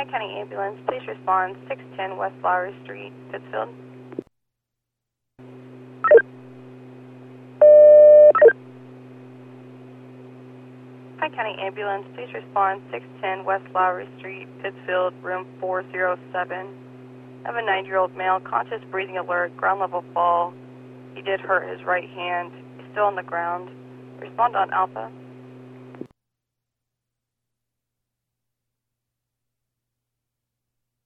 Hi County Ambulance, please respond 610 West Flowery Street, Pittsfield. Hi County Ambulance, please respond 610 West Flowery Street, Pittsfield, room 407. I have a 9-year-old male, conscious, breathing alert, ground level fall. He did hurt his right hand. He's still on the ground. Respond on Alpha.